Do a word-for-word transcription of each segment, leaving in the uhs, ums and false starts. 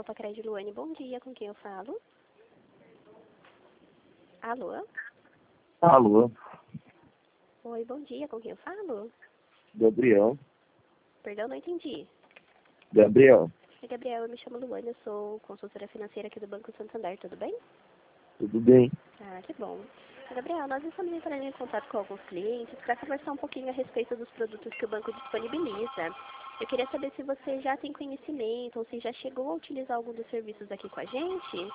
Alpacred Luane, bom dia, com quem eu falo? Alô? Alô, Oi, bom dia, com quem eu falo? Gabriel. Perdão, não entendi. Gabriel, Oi, Gabriel, eu me chamo Luane, eu sou consultora financeira aqui do Banco Santander, tudo bem? tudo bem? Ah, que bom. Gabriel, nós estamos entrando em contato com alguns clientes para conversar um pouquinho a respeito dos produtos que o banco disponibiliza. Eu queria saber se você já tem conhecimento ou se já chegou a utilizar algum dos serviços aqui com a gente.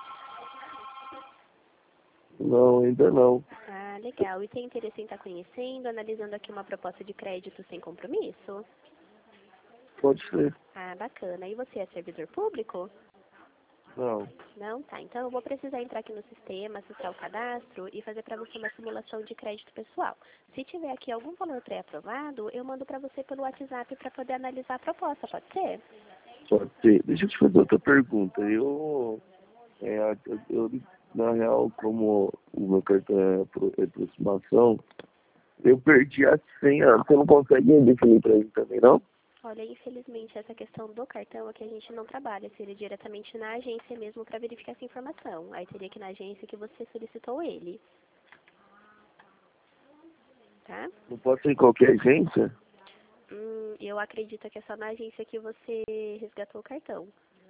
Não, ainda não. Ah, legal. E tem interesse em estar conhecendo, analisando aqui uma proposta de crédito sem compromisso? Pode ser. Ah, bacana. E você é servidor público? Não. Não? Tá. Então eu vou precisar entrar aqui no sistema, acessar o cadastro e fazer para você uma simulação de crédito pessoal. Se tiver aqui algum valor pré-aprovado, eu mando para você pelo WhatsApp para poder analisar a proposta, pode ser? Pode ser. Deixa eu te fazer outra pergunta. Eu, é, eu, eu, na real, como o meu cartão é apro- é aproximação, eu perdi a senha. Você não consegue definir pra mim também, não? Olha, infelizmente essa questão do cartão é que a gente não trabalha, seria diretamente na agência mesmo para verificar essa informação. Aí teria que ir na agência que você solicitou ele, tá? Não pode ser em qualquer agência? Hum, eu acredito que é só na agência que você resgatou o cartão,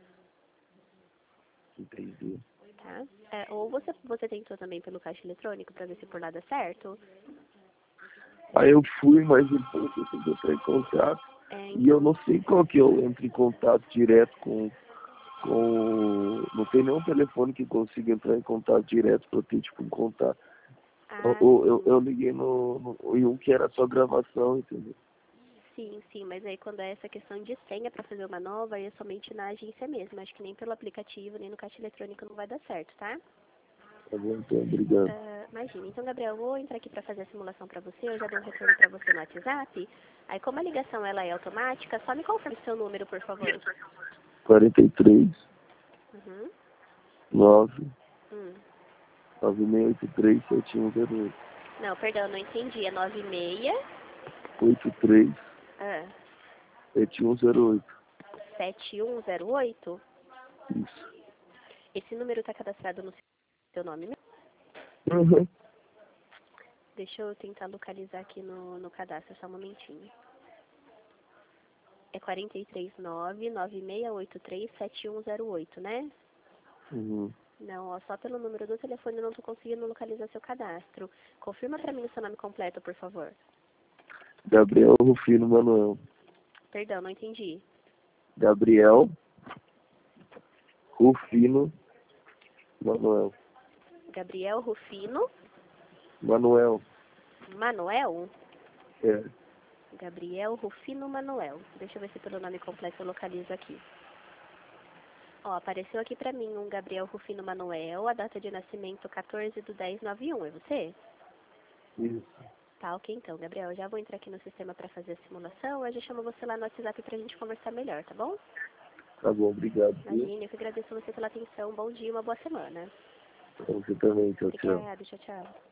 Entendi. tá? É, ou você, você tentou também pelo caixa eletrônico para ver se por lá dá certo? Aí eu fui, mas ele falou que eu tenho que entrar em contato. É, E eu então, não sei qual que eu entro em contato direto com com... Não tem nenhum telefone que consiga entrar em contato direto para eu ter, tipo, um contato. Eu, ah, eu, eu sim. eu liguei no, no, em um que era só gravação, entendeu? Sim, sim, mas aí quando é essa questão de senha para fazer uma nova, aí é somente na agência mesmo. Acho que nem pelo aplicativo, nem no caixa eletrônico não vai dar certo, tá? Tá bom, então, obrigado. Ah, imagina. Então, Gabriel, eu vou entrar aqui para fazer a simulação para você. Eu já dou um retorno para você no WhatsApp. Aí, como a ligação ela é automática, só me confirme o seu número, por favor. quarenta e três, Uhum. nove, Hum. nove seis oito três, sete um zero oito. Não, perdão, não entendi. É nove seis oito três, ah, sete um zero oito. sete um zero oito. Isso. Esse número está cadastrado no seu nome, né? Uhum. Deixa eu tentar localizar aqui no, no cadastro, só um momentinho. É quatro três nove, nove seis oito três, sete um zero oito, né? Uhum. Não, ó, só pelo número do telefone eu não tô conseguindo localizar seu cadastro. Confirma pra mim o seu nome completo, por favor. Gabriel Rufino Manuel. Perdão, não entendi. Gabriel Rufino Manuel. Gabriel Rufino Manuel. Manuel? É. Gabriel Rufino Manuel. Deixa eu ver se pelo nome completo eu localizo aqui. Ó, apareceu aqui pra mim um Gabriel Rufino Manuel, a data de nascimento quatorze de dez de noventa e um, é você? Isso. Tá, ok então, Gabriel. Eu já vou entrar aqui no sistema pra fazer a simulação, eu já chamo você lá no WhatsApp pra gente conversar melhor, tá bom? Tá bom, obrigado. Viu? Imagina, eu que agradeço você pela atenção. Bom dia, uma boa semana. Pra você também, tchau, tchau. Obrigada, tchau, tchau.